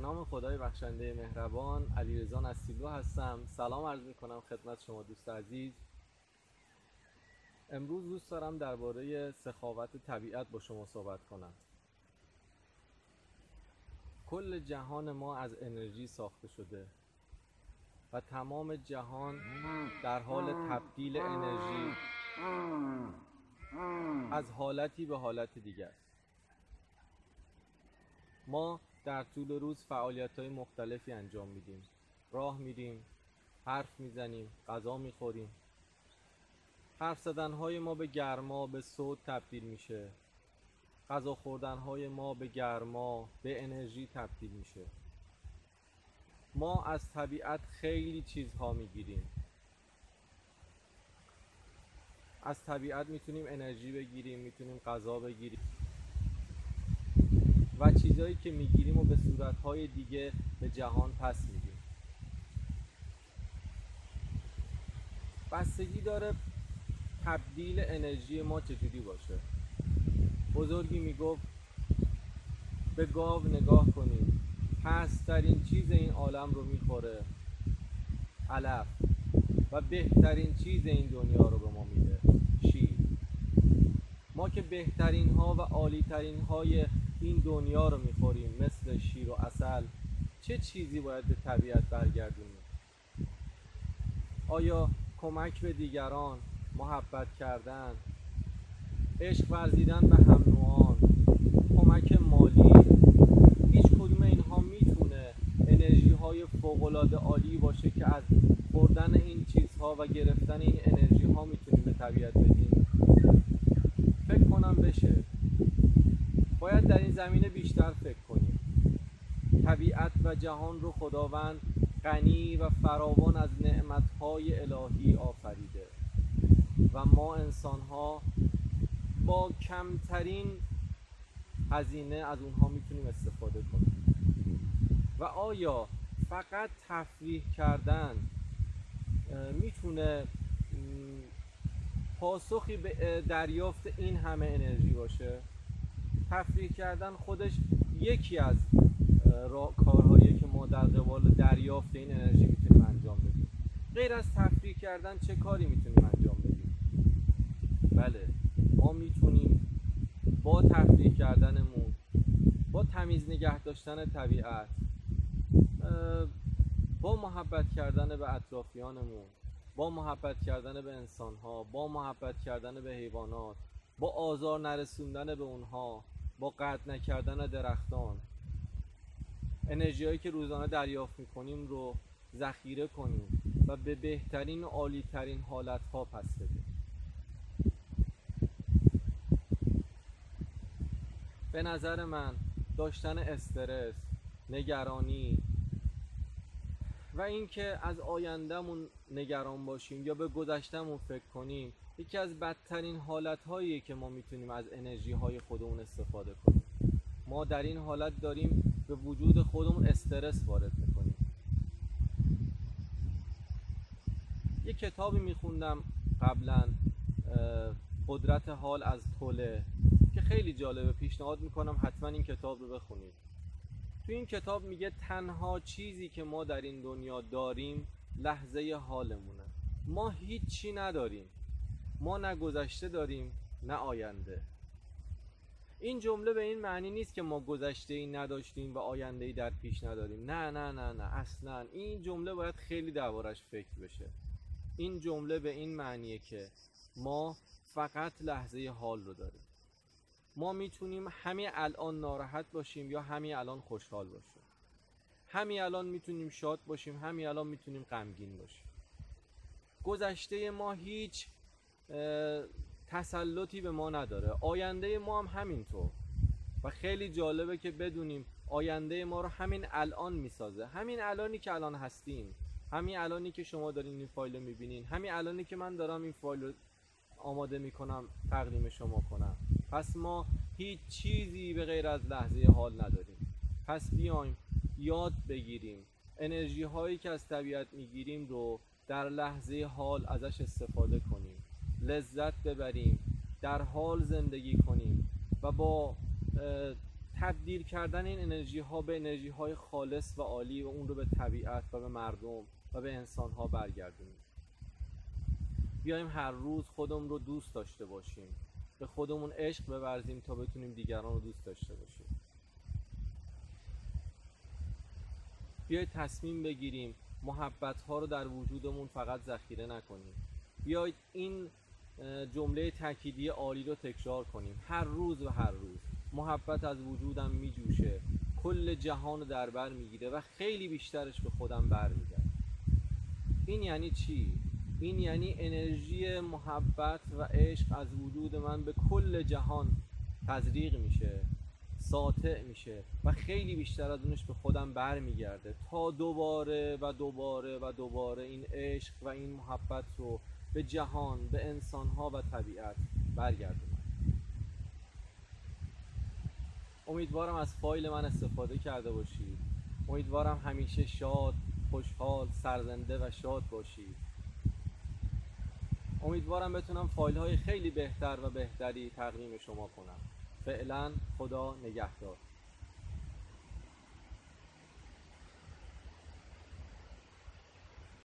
نام خدای بخشنده مهربان، علیرضا نصیبلو هستم. سلام عرض میکنم خدمت شما دوست عزیز. امروز دوست دارم درباره سخاوت طبیعت با شما صحبت کنم. کل جهان ما از انرژی ساخته شده و تمام جهان در حال تبدیل انرژی از حالتی به حالت دیگر است. ما در طول روز فعالیت‌های مختلفی انجام میدیم. راه میریم، حرف میزنیم، غذا میخوریم. حرف زدن‌های ما به گرما به صوت تبدیل میشه. غذا خوردن‌های ما به گرما به انرژی تبدیل میشه. ما از طبیعت خیلی چیزها میگیریم. از طبیعت میتونیم انرژی بگیریم، میتونیم غذا بگیریم و چیزهایی که میگیریم و به صورتهای دیگه به جهان پس میدیم. بستگی داره تبدیل انرژی ما چجوری باشه. بزرگی میگفت به گاو نگاه کنید، پست‌ترین چیز این عالم رو میخوره، علف، و بهترین چیز این دنیا رو به ما میده، شیر. ما که بهترین ها و عالی ترین های این دنیا رو میخوریم مثل شیر و عسل، چه چیزی باید به طبیعت برگردونیم؟ آیا کمک به دیگران، محبت کردن، عشق ورزیدن به هم نوعان، کمک مالی، هیچ کدوم اینها میتونه انرژی های فوق‌العاده عالی باشه که از خوردن این چیزها و گرفتن این انرژی ها میتونیم به طبیعت بدیم؟ فکر کنم بشه. باید در این زمینه بیشتر فکر کنیم. طبیعت و جهان رو خداوند غنی و فراوان از نعمتهای الهی آفریده و ما انسان‌ها با کمترین هزینه از اونها میتونیم استفاده کنیم. و آیا فقط تفریح کردن میتونه پاسخی به دریافت این همه انرژی باشه؟ تفریح کردن خودش یکی از کارهایی که ما در قبال دریافت این انرژی میتونیم انجام بدیم. غیر از تفریح کردن چه کاری میتونیم انجام بدیم؟ بله، ما میتونیم با تفریح کردنمون، با تمیز نگه داشتن طبیعت، با محبت کردن به اطرافیانمون، با محبت کردن به انسانها، با محبت کردن به حیوانات، با آزار نرسوندن به اونها، با قطع نکردن درختان، انرژی‌هایی که روزانه دریافت می‌کنیم رو ذخیره کنیم و به بهترین و عالی‌ترین حالت‌ها پس بدیم. به نظر من داشتن استرس، نگرانی و اینکه از آیندهمون نگران باشیم یا به گذشتهمون فکر کنیم یکی از بدترین حالت‌هاییه که ما میتونیم از انرژی‌های خودمون استفاده کنیم. ما در این حالت داریم به وجود خودمون استرس وارد میکنیم. یک کتابی میخوندم قبلا، قدرت حال از توله، که خیلی جالبه. پیشنهاد میکنم حتما این کتاب رو بخونید. تو این کتاب میگه تنها چیزی که ما در این دنیا داریم لحظه حالمونه. ما هیچی نداریم. ما نه گذشته داریم نه آینده. این جمله به این معنی نیست که ما گذشته‌ای نداشتیم و آینده‌ای در پیش نداریم. نه نه نه نه، اصلا. این جمله باید خیلی دربارش فکر بشه. این جمله به این معنیه که ما فقط لحظه حال رو داریم. ما میتونیم همین الان ناراحت باشیم یا همین الان خوشحال باشیم. همین الان میتونیم شاد باشیم، همین الان میتونیم غمگین باشیم. گذشته ما هیچ تسلطی به ما نداره. آینده ما هم همینطور. و خیلی جالبه که بدونیم آینده ما رو همین الان میسازه. همین الانی که الان هستیم، همین الانی که شما دارین این فایل رو میبینین، همین الانی که من دارم این فایل رو آماده میکنم تقدیم شما کنم. پس ما هیچ چیزی به غیر از لحظه حال نداریم. پس بیایم یاد بگیریم انرژی هایی که از طبیعت میگیریم رو در لحظه حال ازش استفاده کنیم، لذت ببریم، در حال زندگی کنیم و با تبدیل کردن این انرژی ها به انرژی های خالص و عالی و اون رو به طبیعت و به مردم و به انسان ها برگردونیم. بیایم هر روز خودمون رو دوست داشته باشیم، به خودمون عشق بورزیم تا بتونیم دیگران رو دوست داشته باشیم. بیایید تصمیم بگیریم محبت ها رو در وجودمون فقط ذخیره نکنیم. بیایید این جمله تأکیدی عالی رو تکرار کنیم هر روز و هر روز. محبت از وجودم میجوشه، کل جهان رو در بر میگیره و خیلی بیشترش به خودم برمیگرده. این یعنی چی؟ این یعنی انرژی محبت و عشق از وجود من به کل جهان تزریق میشه، ساطع میشه و خیلی بیشتر از اونش به خودم برمیگرده تا دوباره و دوباره و دوباره این عشق و این محبت رو به جهان، به انسانها و طبیعت برگردونم. امیدوارم از فایل من استفاده کرده باشید. امیدوارم همیشه شاد، خوشحال، سرزنده و شاد باشید. امیدوارم بتونم فایل های خیلی بهتر و بهتری تقدیم شما کنم. فعلا خدا نگهدار.